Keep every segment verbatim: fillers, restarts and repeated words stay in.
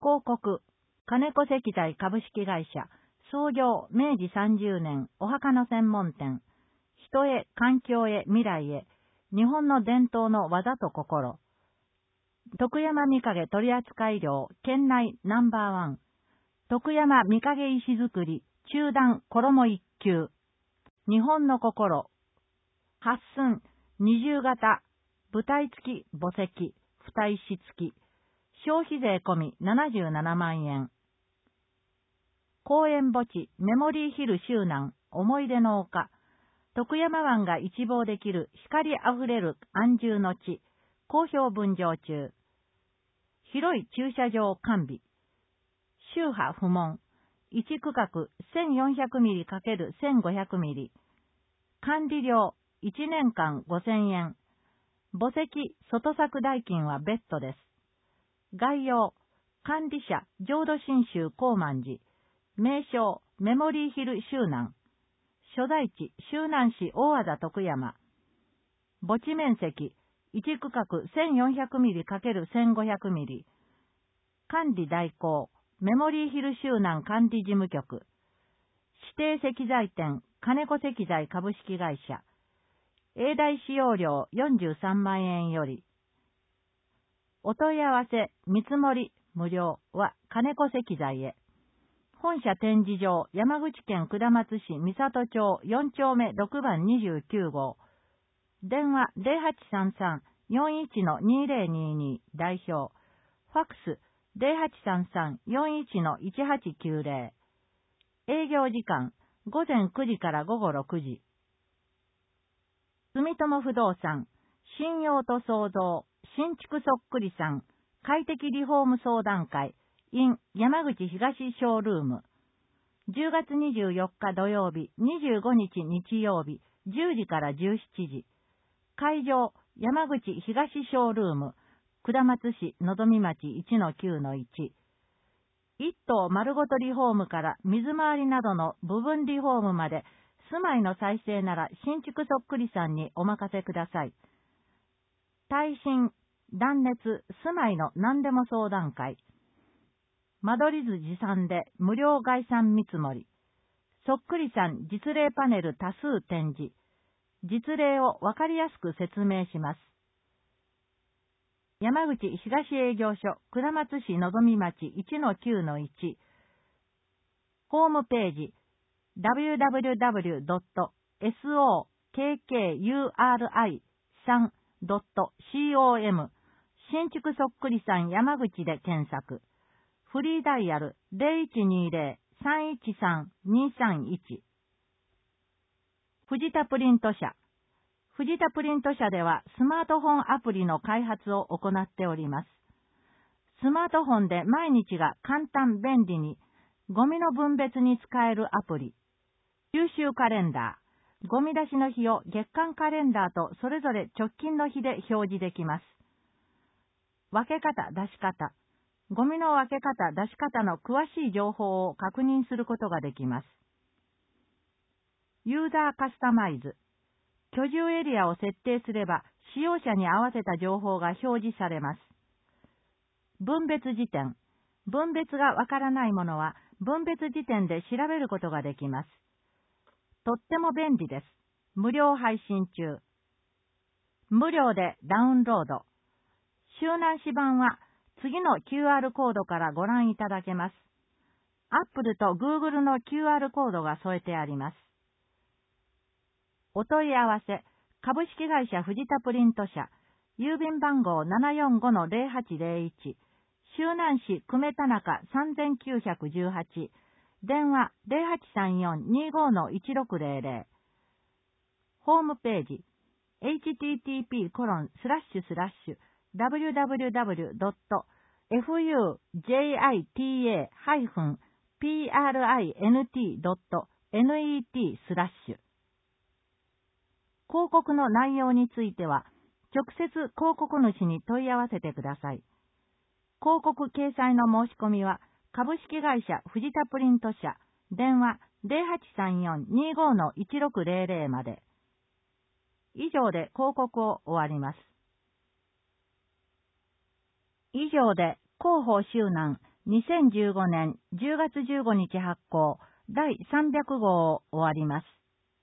広告、金子石材株式会社、創業めいじさんじゅうねん、お墓の専門店、人へ、環境へ、未来へ、日本の伝統の技と心。徳山みかげ取扱量、県内ナンバーワン。徳山みかげ石造り、中段衣一級。日本の心。八寸、二重型、舞台付き墓石、二石付き。消費税込みななじゅうななまんえん。公園墓地、メモリーヒル周南、思い出の丘。徳山湾が一望できる光あふれる安住の地、好評分譲中。広い駐車場完備。宗派不問。いち区画せんよんひゃくミリかけるせんごひゃくミリ。管理料いちねんかんごせんえん。墓石、外作代金は別途です。概要、管理者、浄土真宗高万寺。名称、メモリーヒル周南。所在地、周南市大和田徳山。墓地面積、いち区画せんよんひゃくミリかけるせんごひゃくミリ。管理代行、メモリーヒル周南管理事務局。指定石材店、金子石材株式会社。永代使用料よんじゅうさんまんえんより。お問い合わせ、見積もり、無料は金子石材へ。本社展示場、山口県下松市三郷町よんちょうめろくばんにじゅうきゅうごう。電話 ゼロはちさんさん よんいち にゼロにに 代表。ファックス ゼロはちさんさん よんいち いちはちきゅうゼロ。営業時間、ごぜんくじからごごろくじ。住友不動産、信用と創造、新築そっくりさん、快適リフォーム相談会、in 山口東ショールーム。じゅうがつにじゅうよっか土曜日、にじゅうごにち日曜日、じゅうじからじゅうしちじ。会場、山口東ショールーム、下松市のぞみ町 いちのきゅうのいち。一棟丸ごとリフォームから水回りなどの部分リフォームまで、住まいの再生なら新築そっくりさんにお任せください。耐震、断熱、住まいの何でも相談会。間取り図持参で無料概算見積もり。そっくりさん実例パネル多数展示。実例をわかりやすく説明します。山口東営業所、下松市のぞみ町 いちのきゅうのいち。ホームページ、ダブリューダブリューダブリュードットソックリさんドットコム 新築そっくりさん山口で検索。フリーダイヤル ゼロいちにゼロ さんいちさん にさんいち。藤田プリント社。藤田プリント社ではスマートフォンアプリの開発を行っております。スマートフォンで毎日が簡単便利にゴミの分別に使えるアプリ。収集カレンダー。ゴミ出しの日を月間カレンダーとそれぞれ直近の日で表示できます。分け方、出し方。ゴミの分け方、出し方の詳しい情報を確認することができます。ユーザーカスタマイズ。居住エリアを設定すれば、使用者に合わせた情報が表示されます。分別辞典。分別がわからないものは、分別辞典で調べることができます。とっても便利です。無料配信中。無料でダウンロード。周南市版は、次の キューアール コードからご覧いただけます。Apple と Google の キューアール コードが添えてあります。お問い合わせ、株式会社藤田プリント社、郵便番号 ななよんごのゼロはちゼロいち、周南市久米田中さんきゅういちはち、電話 ゼロはちさんよん にごのいちろくゼロゼロ。ホームページ、エイチティーティーピーコロンスラッシュスラッシュダブリューダブリューダブリュードットフユージェイアイティーエーハイフンピーアールアイエヌティードットネットスラッシュ。広告の内容については、直接広告主に問い合わせてください。広告掲載の申し込みは、株式会社藤田プリント社、電話 ゼロはちさんよん にごのいちろくゼロゼロまで。以上で広告を終わります。以上で広報周南にせんじゅうごねんじゅうがつじゅうごにち発行だいさんびゃくごうを終わります。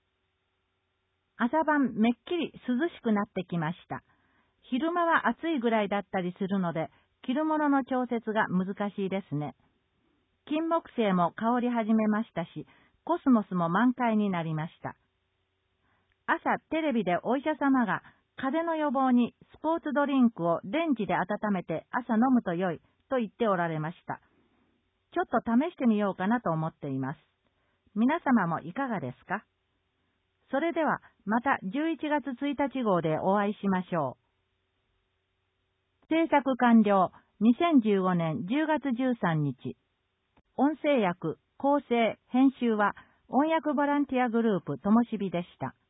朝晩めっきり涼しくなってきました。昼間は暑いぐらいだったりするので、着るものの調節が難しいですね。金木犀も香り始めましたし、コスモスも満開になりました。朝テレビでお医者様が風邪の予防にスポーツドリンクをレンジで温めて朝飲むと良いと言っておられました。ちょっと試してみようかなと思っています。皆様もいかがですか？それではまたじゅういちがつついたち号でお会いしましょう。制作完了にせんじゅうごねんじゅうがつじゅうさんにち。音声訳、構成、編集は音訳ボランティアグループともしびでした。